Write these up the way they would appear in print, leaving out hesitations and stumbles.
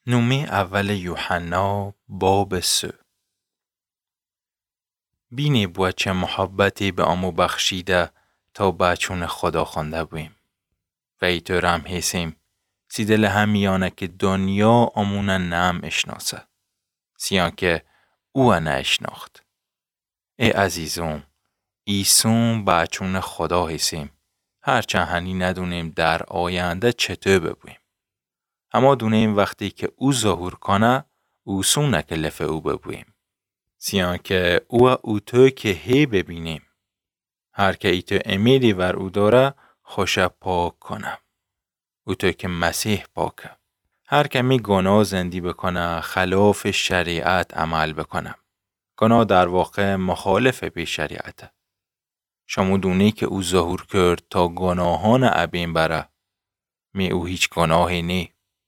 نومه اول یوحنا باب 3. بینی با چه محبتی به آمو بخشیده تا بچون خدا خونده بویم. و ایطور هم حسیم سیدل همیانه که دنیا آمونه نم اشناسه. سیان که او نه اشناخت. ای عزیزم، ایسون بچون خدا حسیم. هرچند هنی ندونیم در آینده چطور ببویم. اما دونیم وقتی که او ظهور کنه، او سونه که لفه او ببویم. سیان که او تو که هی ببینیم. هر که ایتو امیدی ور او داره، خوش پاک کنه. او تو که مسیح پاکه. هر که می گناه زندی بکنه، خلاف شریعت عمل بکنه. گناه در واقع مخالف به شریعته. شما دونی که او ظهور کرد تا گناهان ابین بره. می او هیچ گناهی نی.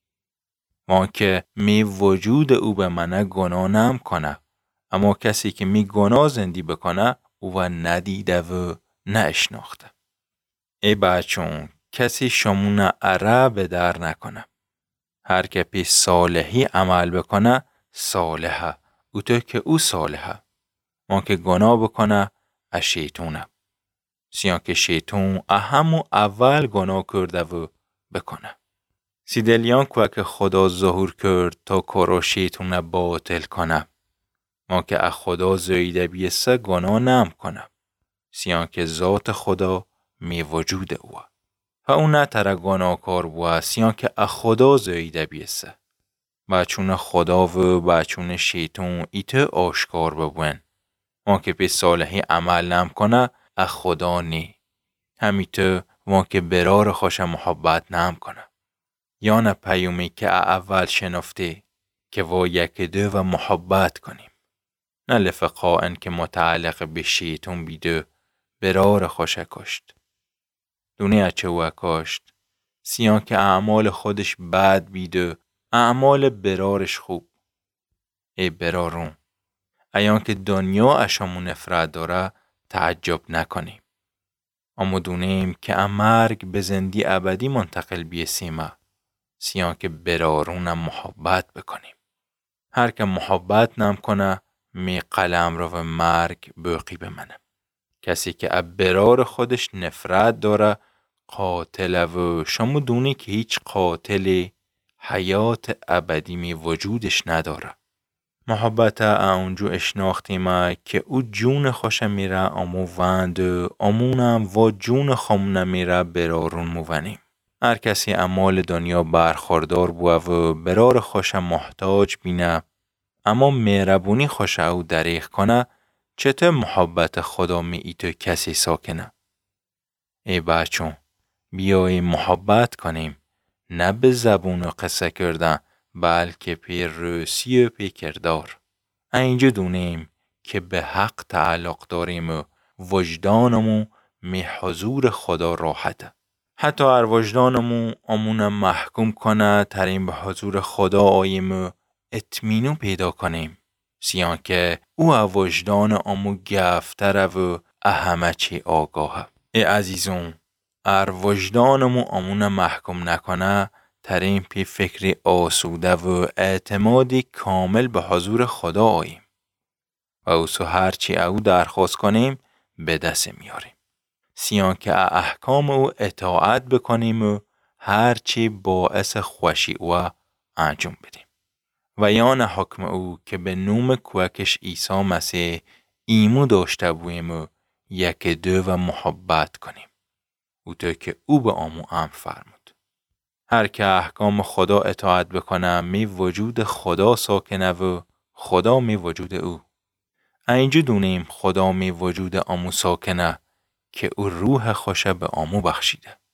ما که می وجود او به منه گناه نم کنه. اما کسی که می گناه زندی بکنه او ندیده و نشناخته. ای بچون، کسی شمونه اره به در نکنه. هر که پی صالحی عمل بکنه صالحه. او تو که او صالحه. ما که گناه بکنه از شیطونه. سیان که شیطون همو اول گناه کرده و بکنه. سیدلیان که خدا ظهور کرد تا کارو شیطونه باطل کنه. ما که از خدا زایده بیسته گناه نم کنه. سیان که ذات خدا می وجود اوه. و او نه تره گناه کار بوه. سیان که از خدا زایده بیسته. بچون خدا و بچون شیطون ایته آشکار ببوین. ما که به صالحی عمل نم کنه از خدا نی. همیته ما که برار خوش محبت نم کنه. یا نه پیومی که اول شنفته که با یک دو و محبت کنیم. نه لفقائن که متعلق به شیطون بیده برار خوش کشت. دنیا چه او کشت؟ سیان که اعمال خودش بد بیده اعمال برارش خوب. ای برارون، ایان که دنیا اشامون نفرت داره تعجب نکنیم. اما دونیم که مرگ به زندی ابدی منتقل بیسیمه. سیان که برارون محبت بکنیم. هر که محبت نم کنه می قلم رو و مرگ باقی بمنه. کسی که برار خودش نفرت داره قاتل و شما دونی که هیچ قاتل حیات ابدی می وجودش نداره. محبت اونجو اشناختیم که او جون خوش میره امو وند امونم و جون خمونه میره برارون موونیم. هر کسی اعمال دنیا برخوردار بوه و برار خوش محتاج بینه اما مهربونی خوش او دریغ کنه چطور محبت خدا می ایتو کسی ساکنه؟ ای بچون، بیایی محبت کنیم، نه به زبون و قصه کردن بلکه پی روسی و پی کردار. اینجا دونیم که به حق تعلق داریم و وجدانمو می حضور خدا راحته. حتی هر وجدانمو امون محکوم کنه ترین به حضور خدا آییم و اطمینو پیدا کنیم. سیان که او وجدان امو گفتره و همه چی آگاهه. ای عزیزون، ار وجدانمو امون محکوم نکنه ترین پی فکری آسوده و اعتمادی کامل به حضور خدا آییم. و اوسو هرچی او درخواست کنیم به دست میاریم. سیان که احکام او اطاعت بکنیم و هرچی باعث خوشی او انجام بدیم. و یان حکم او که به نوم کوکش عیسی مسیح ایمو داشته بویم و یک دو و محبت کنیم. او تو که او به آمو امر فرمود. هر که احکام خدا اطاعت بکنه می وجود خدا ساکنه و خدا می وجود او. اینجا دونیم خدا می وجود آمو ساکنه که او روح خوشه به آمو بخشیده.